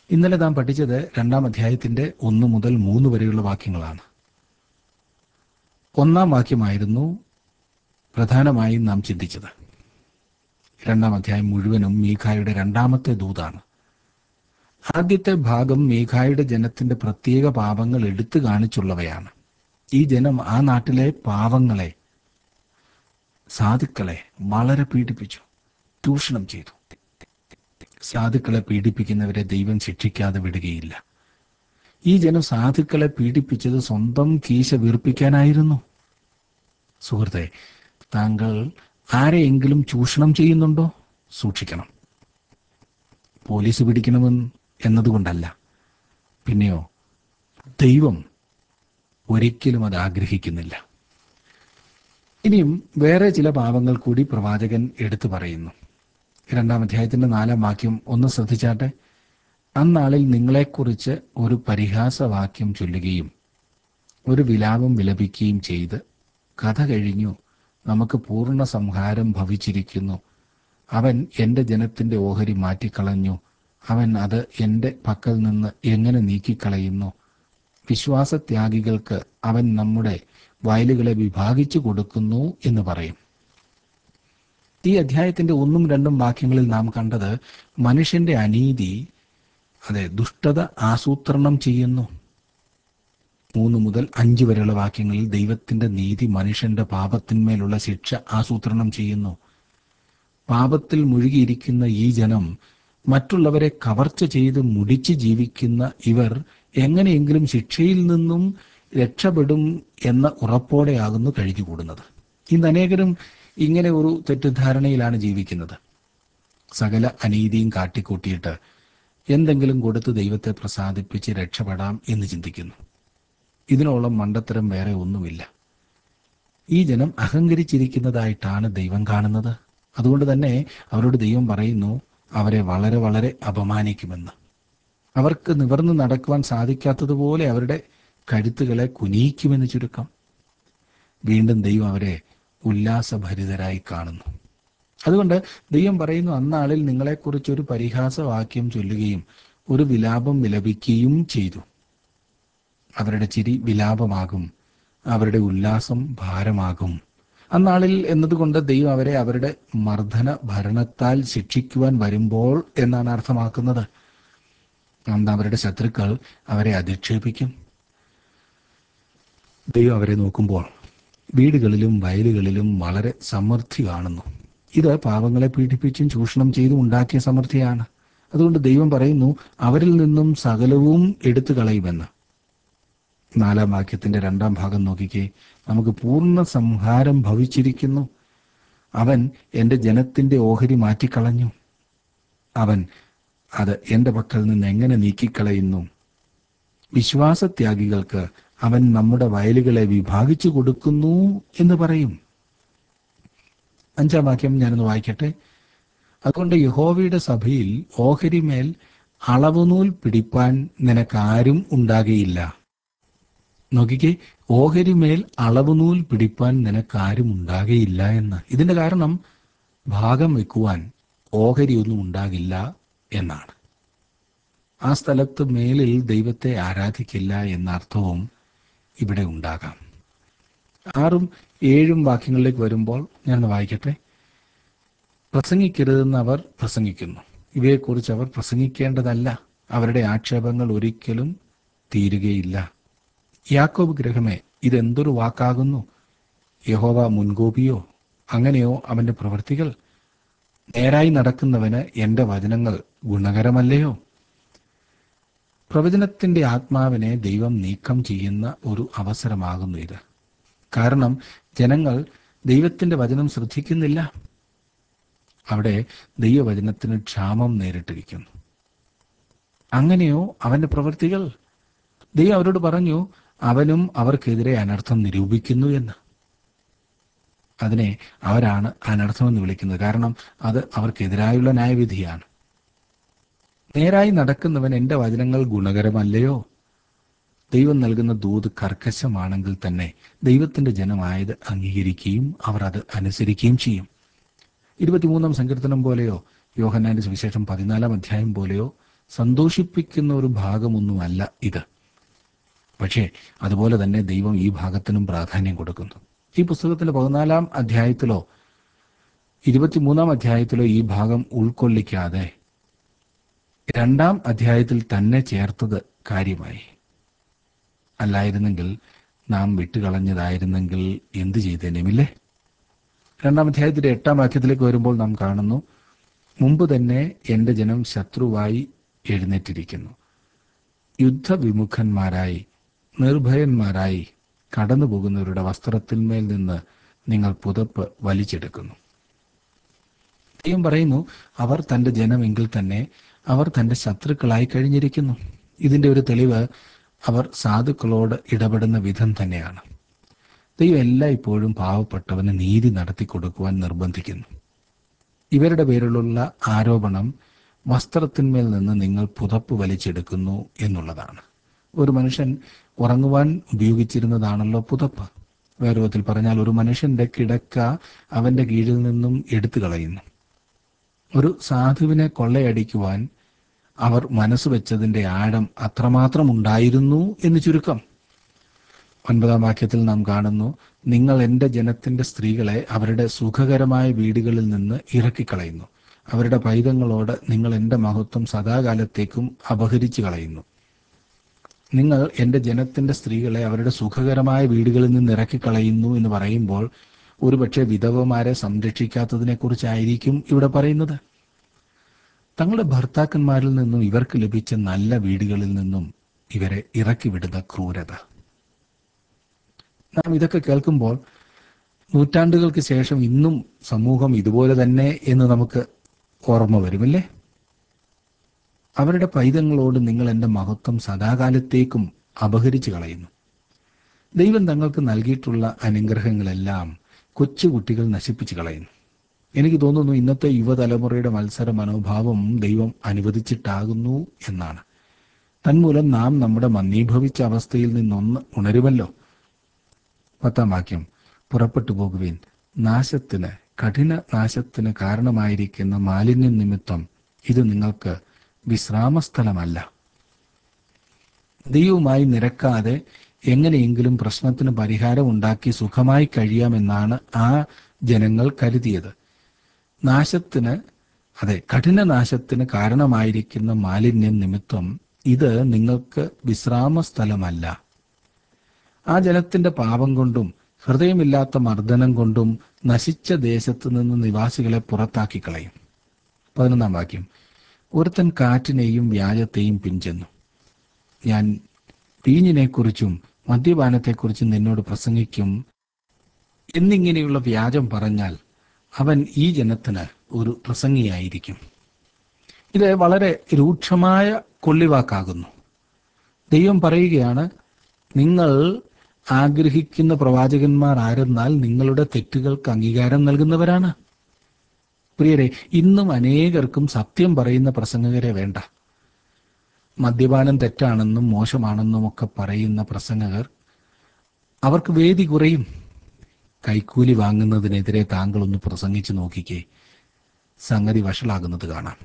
ഇന്നലെ നാം പഠിച്ചത് 2-ാം അധ്യായത്തിന്റെ 1 മുതൽ 3 വരെയുള്ള വാക്യങ്ങളാണ്. 1-ാം വാക്യമായിരുന്നു പ്രധാനമായും നാം ചിന്തിച്ചത്. 2-ാം അധ്യായം മുഴുവനും മീഖായുടെ രണ്ടാമത്തെ ദൂതാണ്. ആദ്യത്തെ ഭാഗം മീഖായുടെ ജനത്തിന്റെ പ്രത്യേക പാപങ്ങൾ എടുത്തു കാണിച്ചുള്ളവയാണ്. ഈ ജനം ആ നാട്ടിലെ പാവങ്ങളെ, സാധുക്കളെ വളരെ പീഡിപ്പിച്ചു, ചൂഷണം ചെയ്തു. സാധുക്കളെ പീഡിപ്പിക്കുന്നവരെ ദൈവം ശിക്ഷിക്കാതെ വിടുകയില്ല. ഈ ജനം സാധുക്കളെ പീഡിപ്പിച്ചത് സ്വന്തം കീശ വീർപ്പിക്കാനായിരുന്നു. സുഹൃത്തെ, താങ്കൾ ആരെയെങ്കിലും ചൂഷണം ചെയ്യുന്നുണ്ടോ? സൂക്ഷിക്കണം. പോലീസ് പിടിക്കണമെന്ന് എന്നതുകൊണ്ടല്ല. പിന്നെയോ, ദൈവം ഒരിക്കലും അത് ആഗ്രഹിക്കുന്നില്ല. ഇനിയും വേറെ ചില പാപങ്ങൾ കൂടി പ്രവാചകൻ എടുത്തു പറയുന്നു. 2-ാം അധ്യായത്തിന്റെ 4-ാം വാക്യം ഒന്ന് ശ്രദ്ധിച്ചാട്ടെ. അന്നാളിൽ നിങ്ങളെക്കുറിച്ച് ഒരു പരിഹാസവാക്യം ചൊല്ലുകയും ഒരു വിലാപം വിലപിക്കുകയും ചെയ്ത്, കഥ കഴിഞ്ഞു, നമുക്ക് പൂർണ്ണ സംഹാരം ഭവിച്ചിരിക്കുന്നു, അവൻ എൻ്റെ ജനത്തിൻ്റെ ഓഹരി മാറ്റിക്കളഞ്ഞു, അവൻ അത് എൻ്റെ പക്കൽ നിന്ന് എങ്ങനെ നീക്കിക്കളയുന്നു, വിശ്വാസത്യാഗികൾക്ക് അവൻ നമ്മുടെ വയലുകളെ വിഭാഗിച്ചു കൊടുക്കുന്നു എന്ന് പറയും. ഈ അധ്യായത്തിന്റെ 1-2 വാക്യങ്ങളിൽ നാം കണ്ടത് മനുഷ്യന്റെ അനീതി, ദുഷ്ടത ആസൂത്രണം ചെയ്യുന്നു. 3 മുതൽ 5 വരെയുള്ള വാക്യങ്ങളിൽ ദൈവത്തിന്റെ നീതി മനുഷ്യന്റെ പാപത്തിന്മേലുള്ള ശിക്ഷ ആസൂത്രണം ചെയ്യുന്നു. പാപത്തിൽ മുഴുകിയിരിക്കുന്ന ഈ ജനം, മറ്റുള്ളവരെ കവർച്ച ചെയ്ത് മുടിച്ച് ജീവിക്കുന്ന ഇവർ എങ്ങനെയെങ്കിലും ശിക്ഷയിൽ നിന്നും രക്ഷപ്പെടും എന്ന ഉറപ്പോടെയാകുന്നു കഴിഞ്ഞുകൂടുന്നത്. ഇന്ന് അനേകരും ഇങ്ങനെ ഒരു തെറ്റിദ്ധാരണയിലാണ് ജീവിക്കുന്നത്. സകല അനീതിയും കാട്ടിക്കൂട്ടിയിട്ട് എന്തെങ്കിലും കൊടുത്ത് ദൈവത്തെ പ്രസാദിപ്പിച്ച് രക്ഷപ്പെടാം എന്ന് ചിന്തിക്കുന്നു. ഇതിനോളം മണ്ടത്തരം വേറെ ഒന്നുമില്ല. ഈ ജനം അഹങ്കരിച്ചിരിക്കുന്നതായിട്ടാണ് ദൈവം കാണുന്നത്. അതുകൊണ്ട് തന്നെ അവരോട് ദൈവം പറയുന്നു, അവരെ വളരെ വളരെ അപമാനിക്കുമെന്ന്. അവർക്ക് നിവർന്നു നടക്കുവാൻ സാധിക്കാത്തതുപോലെ അവരുടെ കഴുത്തുകളെ കുനിയിക്കുമെന്ന് ചുരുക്കം. വീണ്ടും ദൈവം അവരെ ഉല്ലാസഭരിതരായി കാണുന്നു. അതുകൊണ്ട് ദൈവം പറയുന്നു, അന്നാളിൽ നിങ്ങളെക്കുറിച്ചൊരു പരിഹാസവാക്യം ചൊല്ലുകയും ഒരു വിലാപം വിലപിക്കുകയും ചെയ്തു. അവരുടെ ചിരി വിലാപമാകും, അവരുടെ ഉല്ലാസം ഭാരമാകും. അന്നാളിൽ എന്നതുകൊണ്ട് ദൈവം അവരെ അവരുടെ മർദ്ദന ഭരണത്താൽ ശിക്ഷിക്കുവാൻ വരുമ്പോൾ എന്നാണ് അർത്ഥമാക്കുന്നത്. അന്ന് അവരുടെ ശത്രുക്കൾ അവരെ അധിക്ഷേപിക്കും. ദൈവം അവരെ നോക്കുമ്പോൾ വീടുകളിലും വയലുകളിലും വളരെ സമൃദ്ധി കാണുന്നു. ഇത് പാവങ്ങളെ പീഡിപ്പിച്ചും ചൂഷണം ചെയ്തും ഉണ്ടാക്കിയ സമൃദ്ധിയാണ്. അതുകൊണ്ട് ദൈവം പറയുന്നു, അവരിൽ നിന്നും സകലവും എടുത്തു കളയുമെന്ന്. 4-ാം വാക്യത്തിന്റെ 2-ാം ഭാഗം നോക്കിക്കേ. നമുക്ക് പൂർണ്ണ സംഹാരം ഭവിച്ചിരിക്കുന്നു, അവൻ എൻ്റെ ജനത്തിന്റെ ഓഹരി മാറ്റിക്കളഞ്ഞു, അവൻ അത് എൻ്റെ പക്കൽ നിന്ന് എങ്ങനെ നീക്കിക്കളയുന്നു, വിശ്വാസത്യാഗികൾക്ക് അവൻ നമ്മുടെ വയലുകളെ വിഭാഗിച്ചു കൊടുക്കുന്നു എന്ന് പറയും. 5-ാം വാക്യം ഞാനൊന്ന് വായിക്കട്ടെ. അതുകൊണ്ട് യഹോവയുടെ സഭയിൽ ഓഹരിമേൽ അളവുനൂൽ പിടിപ്പാൻ നിനക്കാരും ഉണ്ടാകയില്ല. നോക്കിക്കേ, ഓഹരിമേൽ അളവുനൂൽ പിടിപ്പാൻ നിനക്കാരും ഉണ്ടാകയില്ല എന്ന്. ഇതിന്റെ കാരണം ഭാഗം വെക്കുവാൻ ഓഹരിയൊന്നും ഉണ്ടാകില്ല എന്നാണ്. ആ സ്ഥലത്ത് മേലിൽ ദൈവത്തെ ആരാധിക്കില്ല എന്ന അർത്ഥവും ഇവിടെ ഉണ്ടാകാം. 6-7 വാക്യങ്ങളിലേക്ക് വരുമ്പോൾ ഞാൻ വായിക്കട്ടെ. പ്രസംഗിക്കരുതെന്ന് അവർ പ്രസംഗിക്കുന്നു, ഇവയെക്കുറിച്ച് അവർ പ്രസംഗിക്കേണ്ടതല്ല, അവരുടെ ആക്ഷേപങ്ങൾ ഒരിക്കലും തീരുകയില്ല. യാക്കോബ് ഗൃഹമേ, ഇതെന്തൊരു വാക്കാകുന്നു! യഹോവ മുൻകോപിയോ? അങ്ങനെയോ അവന്റെ പ്രവൃത്തികൾ? നേരായി നടക്കുന്നവന് എൻ്റെ വചനങ്ങൾ ഗുണകരമല്ലയോ? പ്രവചനത്തിന്റെ ആത്മാവിനെ ദൈവം നീക്കം ചെയ്യുന്ന ഒരു അവസരമാകുന്നു ഇത്. കാരണം ജനങ്ങൾ ദൈവത്തിന്റെ വചനം ശ്രദ്ധിക്കുന്നില്ല. അവിടെ ദൈവവചനത്തിന് ക്ഷാമം നേരിട്ടിരിക്കുന്നു. അങ്ങനെയോ അവന്റെ പ്രവൃത്തികൾ? ദൈവം അവരോട് പറഞ്ഞു, അവനും അവർക്കെതിരെ അനർത്ഥം നിരൂപിക്കുന്നു എന്ന്. അതിനെ അവരാണ് അനർത്ഥമെന്ന് വിളിക്കുന്നത്. കാരണം അത് അവർക്കെതിരായുള്ള ന്യായവിധിയാണ്. നേരായി നടക്കുന്നവൻ എൻ്റെ വചനങ്ങൾ ഗുണകരമല്ലയോ? ദൈവം നൽകുന്ന ദൂത് കർക്കശമാണെങ്കിൽ തന്നെ ദൈവത്തിന്റെ ജനമായത് അംഗീകരിക്കുകയും അവർ അത് അനുസരിക്കുകയും ചെയ്യും. 23-ാം സങ്കീർത്തനം പോലെയോ യോഹന്നാന്റെ സുവിശേഷം 14-ാം അധ്യായം പോലെയോ സന്തോഷിപ്പിക്കുന്ന ഒരു ഭാഗമൊന്നുമല്ല ഇത്. പക്ഷേ അതുപോലെ തന്നെ ദൈവം ഈ ഭാഗത്തിനും പ്രാധാന്യം കൊടുക്കുന്നു. ഈ പുസ്തകത്തിലെ 14 അധ്യായത്തിലോ 23 അധ്യായത്തിലോ ഈ ഭാഗം ഉൾക്കൊള്ളിക്കാതെ 2 അധ്യായത്തിൽ തന്നെ ചേർത്തത് കാര്യമായി. അല്ലായിരുന്നെങ്കിൽ, നാം വിട്ടുകളഞ്ഞതായിരുന്നെങ്കിൽ എന്തു ചെയ്തേനുമില്ലേ? 2 അധ്യായത്തിന്റെ 8 വാക്യത്തിലേക്ക് വരുമ്പോൾ നാം കാണുന്നു, മുമ്പ് തന്നെ എൻ്റെ ജനം ശത്രുവായി എഴുന്നേറ്റിരിക്കുന്നു. യുദ്ധവിമുഖന്മാരായി നിർഭയന്മാരായി കടന്നു പോകുന്നവരുടെ വസ്ത്രത്തിന്മേൽ നിന്ന് നിങ്ങൾ പുതപ്പ് വലിച്ചെടുക്കുന്നു. ദൈവം പറയുന്നു, അവർ തൻ്റെ ജനമെങ്കിൽ തന്നെ അവർ തൻ്റെ ശത്രുക്കളായി കഴിഞ്ഞിരിക്കുന്നു. ഇതിൻ്റെ ഒരു തെളിവ് അവർ സാധുക്കളോട് ഇടപെടുന്ന വിധം തന്നെയാണ്. ദൈവം എല്ലായ്പ്പോഴും പാവപ്പെട്ടവന് നീതി നടത്തി കൊടുക്കുവാൻ നിർബന്ധിക്കുന്നു. ഇവരുടെ പേരിലുള്ള ആരോപണം വസ്ത്രത്തിന്മേൽ നിന്ന് നിങ്ങൾ പുതപ്പ് വലിച്ചെടുക്കുന്നു എന്നുള്ളതാണ്. ഒരു മനുഷ്യൻ ഉറങ്ങുവാൻ ഉപയോഗിച്ചിരുന്നതാണല്ലോ പുതപ്പ്. വേറെ വിധത്തിൽ പറഞ്ഞാൽ, ഒരു മനുഷ്യന്റെ കിടക്ക അവന്റെ കീഴിൽ നിന്നും എടുത്തു കളയുന്നു. ഒരു സാധുവിനെ കൊള്ളയടിക്കുവാൻ അവർ മനസ്സ് വെച്ചതിന്റെ ആഴം അത്രമാത്രം ഉണ്ടായിരുന്നു എന്ന് ചുരുക്കം. 9 വാക്യത്തിൽ നാം കാണുന്നു, നിങ്ങൾ എൻ്റെ ജനത്തിന്റെ സ്ത്രീകളെ അവരുടെ സുഖകരമായ വീടുകളിൽ നിന്ന് ഇറക്കിക്കളയുന്നു. അവരുടെ പൈതങ്ങളോട് നിങ്ങൾ എൻ്റെ മഹത്വം സദാകാലത്തേക്കും അപഹരിച്ചു കളയുന്നു. നിങ്ങൾ എൻ്റെ ജനത്തിന്റെ സ്ത്രീകളെ അവരുടെ സുഖകരമായ വീടുകളിൽ നിന്ന് ഇറക്കിക്കളയുന്നു എന്ന് പറയുമ്പോൾ ഒരുപക്ഷെ വിധവമാരെ സംരക്ഷിക്കാത്തതിനെ കുറിച്ചായിരിക്കും ഇവിടെ പറയുന്നത്. തങ്ങളുടെ ഭർത്താക്കന്മാരിൽ നിന്നും ഇവർക്ക് ലഭിച്ച നല്ല വീടുകളിൽ നിന്നും ഇവരെ ഇറക്കിവിടുന്ന ക്രൂരത. നാം ഇതൊക്കെ കേൾക്കുമ്പോൾ നൂറ്റാണ്ടുകൾക്ക് ശേഷം ഇന്നും സമൂഹം ഇതുപോലെ തന്നെ എന്ന് നമുക്ക് ഓർമ്മ വരുമല്ലേ? അവരുടെ പൈതങ്ങളോട് നിങ്ങൾ എൻ്റെ മഹത്വം സദാകാലത്തേക്കും അപഹരിച്ചു കളയുന്നു. ദൈവം തങ്ങൾക്ക് നൽകിയിട്ടുള്ള അനുഗ്രഹങ്ങളെല്ലാം കൊച്ചുകുട്ടികൾ നശിപ്പിച്ചു കളയുന്നു. എനിക്ക് തോന്നുന്നു ഇന്നത്തെ യുവതലമുറയുടെ മത്സര മനോഭാവം ദൈവം അനുവദിച്ചിട്ടാകുന്നു എന്നാണ്. തന്മൂലം നാം നമ്മുടെ മന്ദീഭവിച്ച അവസ്ഥയിൽ നിന്നൊന്ന് ഉണരുമല്ലോ. 10 വാക്യം, പുറപ്പെട്ടു പോകുവിൻ, നാശത്തിന്, കഠിന നാശത്തിന് കാരണമായിരിക്കുന്ന മാലിന്യം നിമിത്തം ഇത് നിങ്ങൾക്ക് വിശ്രാമസ്ഥലമല്ല. ദൈവവുമായി നിരക്കാതെ എങ്ങനെയെങ്കിലും പ്രശ്നത്തിന് പരിഹാരം ഉണ്ടാക്കി സുഖമായി കഴിയാമെന്നാണ് ആ ജനങ്ങൾ കരുതിയത്. നാശത്തിന്, അതെ, കഠിന നാശത്തിന് കാരണമായിരിക്കുന്ന മാലിന്യം നിമിത്തം ഇത് നിങ്ങൾക്ക് വിശ്രാമ സ്ഥലമല്ല. ആ ജനത്തിന്റെ പാപം കൊണ്ടും ഹൃദയമില്ലാത്ത മർദ്ദനം കൊണ്ടും നശിച്ച ദേശത്ത് നിന്ന് നിവാസികളെ പുറത്താക്കി കളയും. 11 വാക്യം, ഒരുത്തൻ കാറ്റിനെയും വ്യാജത്തെയും പിൻചെന്നു. ഞാൻ വീഞ്ഞിനെക്കുറിച്ചും മദ്യപാനത്തെക്കുറിച്ചും നിന്നോട് പ്രസംഗിക്കും എന്നിങ്ങനെയുള്ള വ്യാജം പറഞ്ഞാൽ അവൻ ഈ ജനത്തിന് ഒരു പ്രസംഗിയായിരിക്കും. ഇത് വളരെ രൂക്ഷമായ കൊള്ളിവാക്കാകുന്നു. ദൈവം പറയുകയാണ്, നിങ്ങൾ ആഗ്രഹിക്കുന്ന പ്രവാചകന്മാർ ആരെന്നാൽ നിങ്ങളുടെ തെറ്റുകൾക്ക് അംഗീകാരം നൽകുന്നവരാണ്. പ്രിയരെ, ഇന്നും അനേകർക്കും സത്യം പറയുന്ന പ്രസംഗകരെ വേണ്ട. മദ്യപാനം തെറ്റാണെന്നും മോശമാണെന്നും ഒക്കെ പറയുന്ന പ്രസംഗകർ, അവർക്ക് വേദി കുറയും. കൈക്കൂലി വാങ്ങുന്നതിനെതിരെ താങ്കളൊന്ന് പ്രസംഗിച്ചു നോക്കിക്കേ, സംഗതി വഷളാകുന്നത് കാണാം.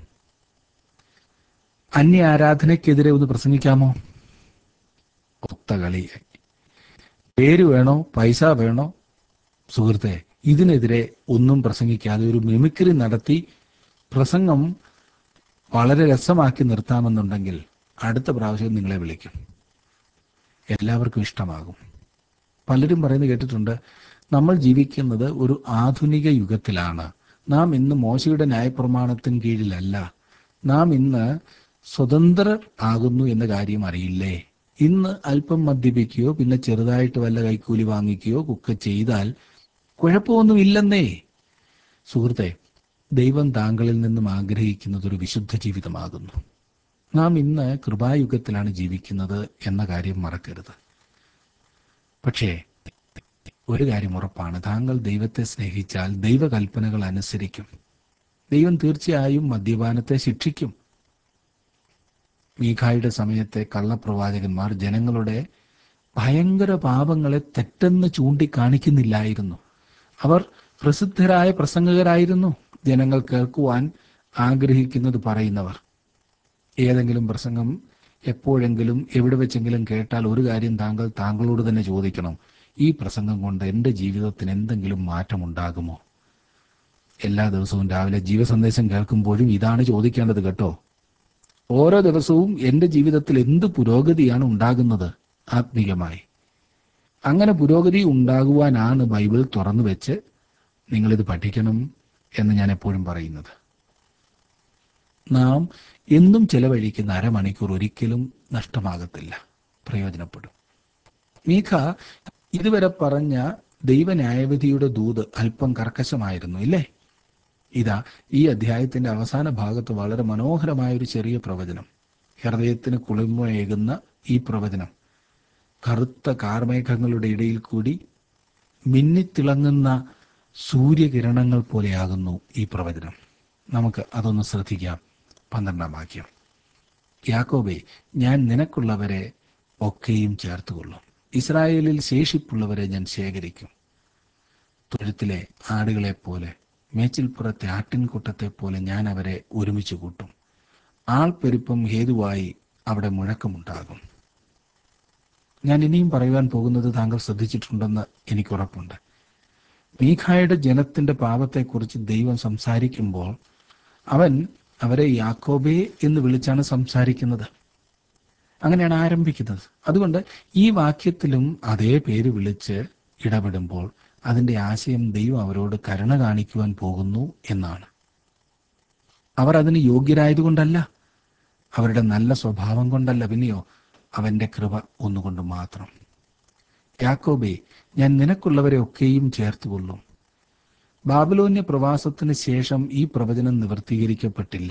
അന്യ ആരാധനയ്ക്കെതിരെ ഒന്ന് പ്രസംഗിക്കാമോ? ഒത്തകളി. പേര് വേണോ, പൈസ വേണോ? സുഹൃത്തെ, ഇതിനെതിരെ ഒന്നും പ്രസംഗിക്കാതെ ഒരു മിമിക്രി നടത്തി പ്രസംഗം വളരെ രസമാക്കി നിർത്താമെന്നുണ്ടെങ്കിൽ അടുത്ത പ്രാവശ്യം നിങ്ങളെ വിളിക്കും. എല്ലാവർക്കും ഇഷ്ടമാകും. പലരും പറയുന്നത് കേട്ടിട്ടുണ്ട്, നമ്മൾ ജീവിക്കുന്നത് ഒരു ആധുനിക യുഗത്തിലാണ്. നാം ഇന്ന് മോശയുടെ ന്യായപ്രമാണത്തിന് കീഴിലല്ല. നാം ഇന്ന് സ്വതന്ത്രർ ആകുന്നു എന്ന കാര്യം അറിയില്ലേ? ഇന്ന് അല്പം മദ്യപിക്കുകയോ പിന്നെ ചെറുതായിട്ട് വല്ല കൈക്കൂലി വാങ്ങിക്കുകയോ ഒക്കെ ചെയ്താൽ കുഴപ്പമൊന്നുമില്ലെന്നേ. സുഹൃത്തെ, ദൈവം താങ്കളിൽ നിന്നും ആഗ്രഹിക്കുന്നത് ഒരു വിശുദ്ധ ജീവിതമാകുന്നു. നാം ഇന്ന് കൃപായുഗത്തിലാണ് ജീവിക്കുന്നത് എന്ന കാര്യം മറക്കരുത്. പക്ഷേ ഒരു കാര്യം ഉറപ്പാണ്, താങ്കൾ ദൈവത്തെ സ്നേഹിച്ചാൽ ദൈവകൽപ്പനകൾ അനുസരിക്കും. ദൈവം തീർച്ചയായും മദ്യപാനത്തെ ശിക്ഷിക്കും. മീഖായുടെ സമയത്തെ കള്ളപ്രവാചകന്മാർ ജനങ്ങളുടെ ഭയങ്കര പാപങ്ങളെ തെറ്റെന്ന് ചൂണ്ടിക്കാണിക്കുന്നില്ലായിരുന്നു. അവർ പ്രസിദ്ധരായ പ്രസംഗകരായിരുന്നു, ജനങ്ങൾ കേൾക്കുവാൻ ആഗ്രഹിക്കുന്നത് പറയുന്നവർ. ഏതെങ്കിലും പ്രസംഗം എപ്പോഴെങ്കിലും എവിടെ വെച്ചെങ്കിലും കേട്ടാൽ ഒരു കാര്യം താങ്കൾ താങ്കളോട് തന്നെ ചോദിക്കണം: ഈ പ്രസംഗം കൊണ്ട് എൻ്റെ ജീവിതത്തിന് എന്തെങ്കിലും മാറ്റമുണ്ടാകുമോ? എല്ലാ ദിവസവും രാവിലെ ജീവസന്ദേശം കേൾക്കുമ്പോഴും ഇതാണ് ചോദിക്കേണ്ടത് കേട്ടോ. ഓരോ ദിവസവും എൻ്റെ ജീവിതത്തിൽ എന്ത് പുരോഗതിയാണ് ഉണ്ടാകുന്നത് ആത്മീയമായി? അങ്ങനെ പുരോഗതി ഉണ്ടാകുവാനാണ് ബൈബിൾ തുറന്നു വെച്ച് നിങ്ങളിത് പഠിക്കണം എന്ന് ഞാൻ എപ്പോഴും പറയുന്നത്. നാം എന്നും ചെലവഴിക്കുന്ന അരമണിക്കൂർ ഒരിക്കലും നഷ്ടമാകത്തില്ല, പ്രയോജനപ്പെടും. മീഖ ഇതുവരെ പറഞ്ഞ ദൈവന്യായവിധിയുടെ ദൂത് അല്പം കർക്കശമായിരുന്നു, ഇല്ലേ? ഇതാ ഈ അധ്യായത്തിന്റെ അവസാന ഭാഗത്ത് വളരെ മനോഹരമായ ഒരു ചെറിയ പ്രവചനം. ഹൃദയത്തിന് കുളിർമയേകുന്ന ഈ പ്രവചനം കറുത്ത കാർമേഘങ്ങളുടെ ഇടയിൽ കൂടി മിന്നിത്തിളങ്ങുന്ന സൂര്യകിരണങ്ങൾ പോലെയാകുന്നു ഈ പ്രവചനം. നമുക്ക് അതൊന്ന് ശ്രദ്ധിക്കാം. 12-ാം വാക്യം: യാക്കോബേ, ഞാൻ നിനക്കുള്ളവരെ ഒക്കെയും ചേർത്തുകൊള്ളും, ഇസ്രായേലിൽ ശേഷിപ്പുള്ളവരെ ഞാൻ ശേഖരിക്കും. തൊഴുത്തിലെ ആടുകളെപ്പോലെ, മേച്ചിൽപ്പുറത്തെ ആട്ടിൻകൂട്ടത്തെ പോലെ ഞാൻ അവരെ ഒരുമിച്ച് കൂട്ടും. ആൾപ്പെരുപ്പം ഹേതുവായി അവിടെ മുഴക്കമുണ്ടാകും. ഞാൻ ഇനിയും പറയുവാൻ പോകുന്നത് താങ്കൾ ശ്രദ്ധിച്ചിട്ടുണ്ടെന്ന് എനിക്കുറപ്പുണ്ട്. മീഖായുടെ ജനത്തിന്റെ പാപത്തെക്കുറിച്ച് ദൈവം സംസാരിക്കുമ്പോൾ അവൻ അവരെ യാക്കോബേ എന്ന് വിളിച്ചാണ് സംസാരിക്കുന്നത്. അങ്ങനെയാണ് ആരംഭിക്കുന്നത്. അതുകൊണ്ട് ഈ വാക്യത്തിലും അതേ പേര് വിളിച്ച് ഇടപെടുമ്പോൾ അതിന്റെ ആശയം ദൈവം അവരോട് കരുണ കാണിക്കുവാൻ പോകുന്നു എന്നാണ്. അവർ അതിന് യോഗ്യരായതുകൊണ്ടല്ല, അവരുടെ നല്ല സ്വഭാവം കൊണ്ടല്ല, പിന്നെയോ അവന്റെ കൃപ ഒന്നുകൊണ്ട് മാത്രം. യാക്കോബേ, ഞാൻ നിനക്കുള്ളവരെ ഒക്കെയും ചേർത്തുകൊള്ളും. ബാബിലോന്യ പ്രവാസത്തിന് ശേഷം ഈ പ്രവചനം നിവർത്തീകരിക്കപ്പെട്ടില്ല.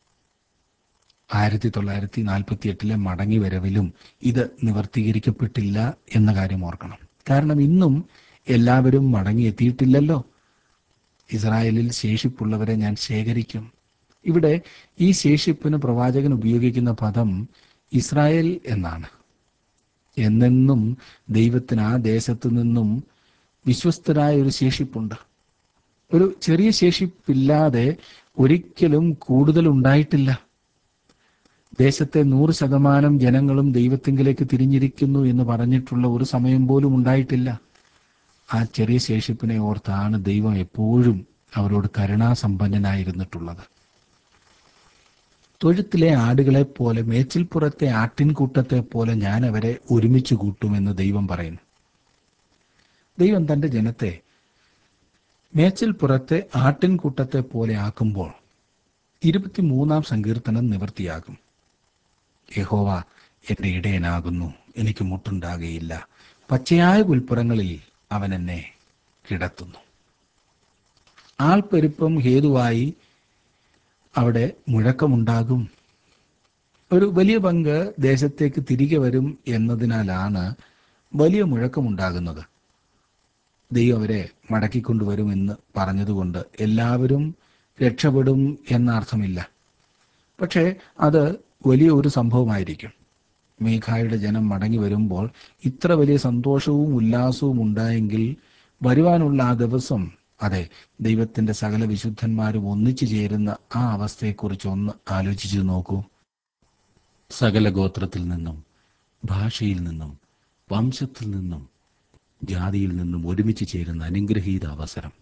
1948 മടങ്ങി വരവിലും ഇത് നിവർത്തീകരിക്കപ്പെട്ടില്ല എന്ന കാര്യം ഓർക്കണം. കാരണം ഇന്നും എല്ലാവരും മടങ്ങിയെത്തിയിട്ടില്ലല്ലോ. ഇസ്രായേലിൽ ശേഷിപ്പുള്ളവരെ ഞാൻ ശേഖരിക്കും. ഇവിടെ ഈ ശേഷിപ്പിന് പ്രവാചകൻ ഉപയോഗിക്കുന്ന പദം ഇസ്രായേൽ എന്നാണ്. എന്നെന്നും ദൈവത്തിന് ആ ദേശത്തു നിന്നും വിശ്വസ്തരായ ഒരു ശേഷിപ്പുണ്ട്. ഒരു ചെറിയ ശേഷിപ്പില്ലാതെ ഒരിക്കലും കൂടുതൽ ഉണ്ടായിട്ടില്ല. ദേശത്തെ 100% ജനങ്ങളും ദൈവത്തിങ്കിലേക്ക് തിരിഞ്ഞിരിക്കുന്നു എന്ന് പറഞ്ഞിട്ടുള്ള ഒരു സമയം പോലും ഉണ്ടായിട്ടില്ല. ആ ചെറിയ ശേഷിപ്പിനെ ഓർത്താണ് ദൈവം എപ്പോഴും അവരോട് കരുണാസമ്പന്നനായിരുന്നിട്ടുള്ളത്. തൊഴുത്തിലെ ആടുകളെ പോലെ, മേച്ചിൽപ്പുറത്തെ ആട്ടിൻകൂട്ടത്തെ പോലെ ഞാൻ അവരെ ഒരുമിച്ച് കൂട്ടുമെന്ന് ദൈവം പറയുന്നു. ദൈവം തന്റെ ജനത്തെ മേച്ചിൽപ്പുറത്തെ ആട്ടിൻകൂട്ടത്തെ പോലെ ആക്കുമ്പോൾ 23-ാം സങ്കീർത്തനം നിവൃത്തിയാകും. യഹോവ എന്റെ ഇടയനാകുന്നു, എനിക്ക് മുട്ടുണ്ടാകുകയില്ല. പച്ചയായ പുൽപ്പുറങ്ങളിൽ അവൻ എന്നെ കിടത്തുന്നു. ആൾപ്പെരുപ്പം ഹേതുവായി അവിടെ മുഴക്കമുണ്ടാകും. ഒരു വലിയ പങ്ക് ദേശത്തേക്ക് തിരികെ വരും എന്നതിനാലാണ് വലിയ മുഴക്കമുണ്ടാകുന്നത്. ദൈവം അവരെ മടക്കിക്കൊണ്ടുവരുമെന്ന് പറഞ്ഞതുകൊണ്ട് എല്ലാവരും രക്ഷപ്പെടും എന്ന അർത്ഥമില്ല. പക്ഷേ അത് വലിയ ഒരു സംഭവമായിരിക്കും. മീഖായുടെ ജനം മടങ്ങി വരുമ്പോൾ ഇത്ര വലിയ സന്തോഷവും ഉല്ലാസവും ഉണ്ടായെങ്കിൽ വരുവാനുള്ള ആ ദിവസം, അതെ, ദൈവത്തിന്റെ സകല വിശുദ്ധന്മാരും ഒന്നിച്ചു ചേരുന്ന ആ അവസ്ഥയെക്കുറിച്ച് ഒന്ന് ആലോചിച്ചു നോക്കൂ. സകല ഗോത്രത്തിൽ നിന്നും, ഭാഷയിൽ നിന്നും, വംശത്തിൽ നിന്നും, ജാതിയിൽ നിന്നും ഒരുമിച്ച് ചേരുന്ന അനുഗ്രഹീത അവസരം.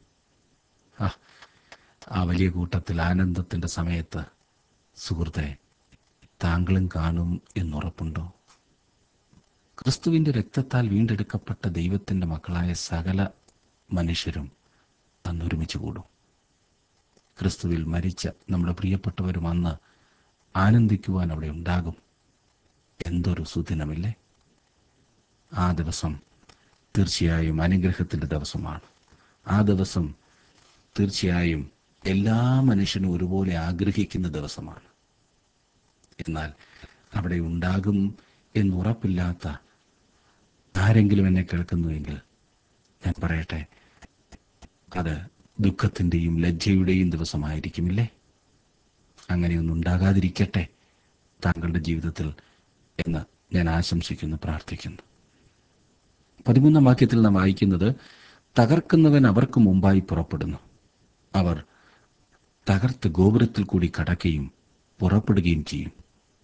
ആ വലിയ കൂട്ടത്തിൽ ആനന്ദത്തിന്റെ സമയത്ത് സുഹൃത്തെ, താങ്കളും കാണും എന്നുറപ്പുണ്ടോ? ക്രിസ്തുവിന്റെ രക്തത്താൽ വീണ്ടെടുക്കപ്പെട്ട ദൈവത്തിന്റെ മക്കളായ സകല മനുഷ്യരും അന്നൊരുമിച്ച് കൂടും. ക്രിസ്തുവിൽ മരിച്ച നമ്മുടെ പ്രിയപ്പെട്ടവരും അന്ന് ആനന്ദിക്കുവാൻ അവിടെ ഉണ്ടാകും. എന്തൊരു സുദിനമില്ലേ! ആ ദിവസം തീർച്ചയായും അനുഗ്രഹത്തിന്റെ ദിവസമാണ്. ആ ദിവസം തീർച്ചയായും എല്ലാ മനുഷ്യനും ഒരുപോലെ ആഗ്രഹിക്കുന്ന ദിവസമാണ്. എന്നാൽ അവിടെ ഉണ്ടാകും എന്നുറപ്പില്ലാത്ത ആരെങ്കിലും എന്നെ കേൾക്കുന്നുവെങ്കിൽ ഞാൻ പറയട്ടെ, അത് ദുഃഖത്തിൻ്റെയും ലജ്ജയുടെയും ദിവസമായിരിക്കുമില്ലേ? അങ്ങനെയൊന്നും ഉണ്ടാകാതിരിക്കട്ടെ താങ്കളുടെ ജീവിതത്തിൽ എന്ന് ഞാൻ ആശംസിക്കുന്നു, പ്രാർത്ഥിക്കുന്നു. 13-ാം വാക്യത്തിൽ നാം വായിക്കുന്നത്: തകർക്കുന്നവൻ അവർക്ക് മുമ്പായി പുറപ്പെടുന്നു, അവർ തകർത്ത് ഗോപുരത്തിൽ കൂടി കടക്കുകയും പുറപ്പെടുകയും ചെയ്യും.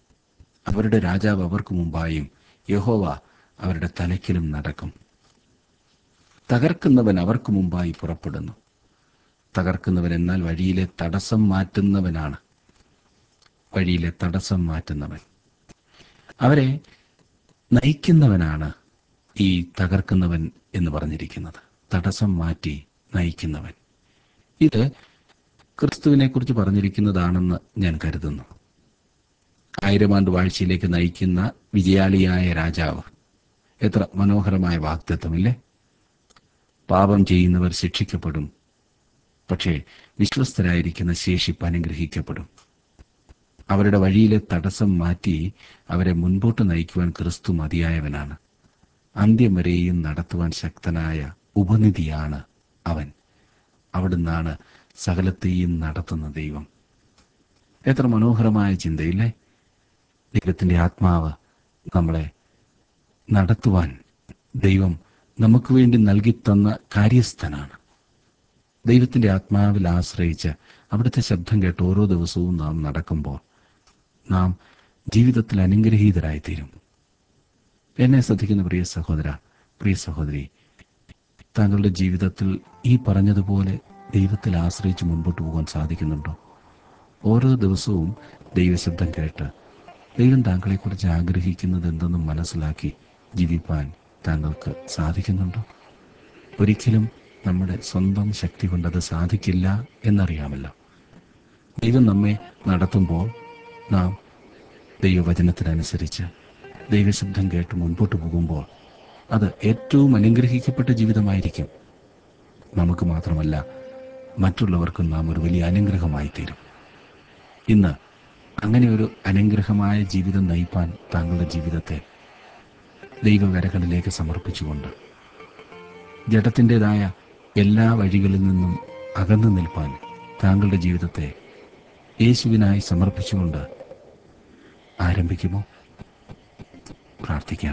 അവരുടെ രാജാവ് അവർക്ക് മുമ്പായും യഹോവ അവരുടെ തലയ്ക്കലും നടക്കും. തകർക്കുന്നവൻ അവർക്ക് മുമ്പായി പുറപ്പെടുന്നു. തകർക്കുന്നവൻ എന്നാൽ വഴിയിലെ തടസ്സം മാറ്റുന്നവനാണ്. വഴിയിലെ തടസ്സം മാറ്റുന്നവൻ, അവരെ നയിക്കുന്നവനാണ് ഈ തകർക്കുന്നവൻ എന്ന് പറഞ്ഞിരിക്കുന്നത്. തടസ്സം മാറ്റി നയിക്കുന്നവൻ. ഇത് ക്രിസ്തുവിനെ കുറിച്ച് പറഞ്ഞിരിക്കുന്നതാണെന്ന് ഞാൻ കരുതുന്നു. 1000 ആണ്ട് വാഴ്ചയിലേക്ക് നയിക്കുന്ന വിജയാളിയായ രാജാവ്. എത്ര മനോഹരമായ വാഗ്ദത്തമില്ലേ! പാപം ചെയ്യുന്നവർ ശിക്ഷിക്കപ്പെടും, പക്ഷേ വിശ്വസ്തരായിരിക്കുന്ന ശേഷിപ്പ് അനുഗ്രഹിക്കപ്പെടും. അവരുടെ വഴിയിലെ തടസ്സം മാറ്റി അവരെ മുൻപോട്ട് നയിക്കുവാൻ ക്രിസ്തു മതിയായവനാണ്. അന്ത്യം വരെയും നടത്തുവാൻ ശക്തനായ ഉപനിധിയാണ് അവൻ. അവിടുന്നാണ് സകലത്തെയും നടത്തുന്ന ദൈവം. എത്ര മനോഹരമായ ചിന്തയില്ലേ! ദൈവത്തിൻ്റെ ആത്മാവ് നമ്മളെ നടത്തുവാൻ ദൈവം നമുക്ക് വേണ്ടി നൽകിത്തന്ന കാര്യസ്ഥനാണ്. ദൈവത്തിൻ്റെ ആത്മാവിൽ ആശ്രയിച്ച് അവിടുത്തെ ശബ്ദം കേട്ട് ഓരോ ദിവസവും നാം നടക്കുമ്പോൾ നാം ജീവിതത്തിൽ അനുഗ്രഹീതരായിത്തീരും. എന്നെ ശ്രദ്ധിക്കുന്ന പ്രിയ സഹോദര, പ്രിയ സഹോദരി, താങ്കളുടെ ജീവിതത്തിൽ ഈ പറഞ്ഞതുപോലെ ദൈവത്തിൽ ആശ്രയിച്ച് മുൻപോട്ട് പോകാൻ സാധിക്കുന്നുണ്ടോ? ഓരോ ദിവസവും ദൈവശബ്ദം കേട്ട് ദൈവം താങ്കളെക്കുറിച്ച് ആഗ്രഹിക്കുന്നത് എന്തെന്നും മനസ്സിലാക്കി ജീവിപ്പാൻ താങ്കൾക്ക് സാധിക്കുന്നുണ്ടോ? ഒരിക്കലും നമ്മുടെ സ്വന്തം ശക്തി കൊണ്ടത് സാധിക്കില്ല എന്നറിയാമല്ലോ. ദൈവം നമ്മെ നടത്തുമ്പോൾ നാം ദൈവവചനത്തിനനുസരിച്ച് ദൈവശബ്ദം കേട്ട് മുൻപോട്ട് പോകുമ്പോൾ അത് ഏറ്റവും അനുഗ്രഹിക്കപ്പെട്ട ജീവിതമായിരിക്കും. നമുക്ക് മാത്രമല്ല, മറ്റുള്ളവർക്കും നാം ഒരു വലിയ അനുഗ്രഹമായി തീരും. ഇന്ന് അങ്ങനെ ഒരു അനുഗ്രഹമായ ജീവിതം നയിപ്പാൻ താങ്കളുടെ ജീവിതത്തെ ദൈവകരങ്ങളിലേക്ക് സമർപ്പിച്ചുകൊണ്ട് ജഡത്തിൻ്റെതായ എല്ലാ വഴികളിൽ നിന്നും അകന്നു നിൽപ്പാൻ താങ്കളുടെ ജീവിതത്തെ യേശുവിനായി സമർപ്പിച്ചുകൊണ്ട് ആരംഭിക്കുമോ? പ്രാർത്ഥിക്കാം.